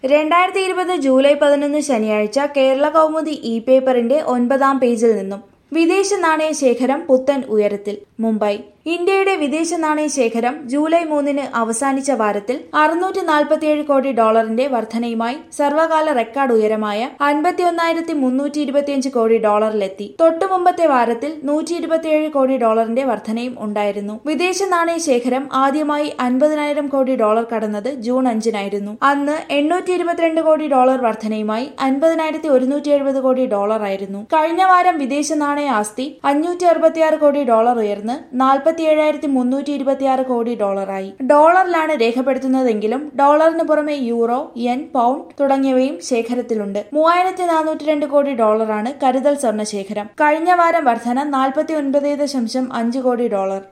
2020 July 11 ശനിയാഴ്ച Kerala Kaumudi E പേപ്പറിന്റെ 9-ാം പേജിൽ നിന്നും വിദേശ നാണയ ശേഖരം പുത്തൻ ഉയരത്തിൽ. മുംബൈ. ഇന്ത്യയുടെ വിദേശ നാണയ ശേഖരം ജൂലൈ 3-ന് അവസാനിച്ച വാരത്തിൽ $647 കോടി വർധനയുമായി സർവകാല റെക്കോർഡ് ഉയരമായ $51,325 കോടി തൊട്ടുമുമ്പത്തെ വാരത്തിൽ $127 കോടി വർധനയും ഉണ്ടായിരുന്നു. വിദേശ നാണയ ശേഖരം ആദ്യമായി $50,000 കോടി കടന്നത് ജൂൺ 5-നായിരുന്നു. അന്ന് $822 കോടി വർധനയുമായി $50,170 കോടി ആയിരുന്നു. കഴിഞ്ഞ വാരം വിദേശ നാണയ ആസ്തി $566 കോടി ഉയർന്ന് $47,326 കോടി ആയി. ഡോളറിലാണ് രേഖപ്പെടുത്തുന്നതെങ്കിലും ഡോളറിന് പുറമെ യൂറോ, യെൻ, പൗണ്ട് തുടങ്ങിയവയും ശേഖരത്തിലുണ്ട്. $3,402 കോടി കരുതൽ സ്വർണ്ണ ശേഖരം. കഴിഞ്ഞ വാരം വർധന $49.5 കോടി.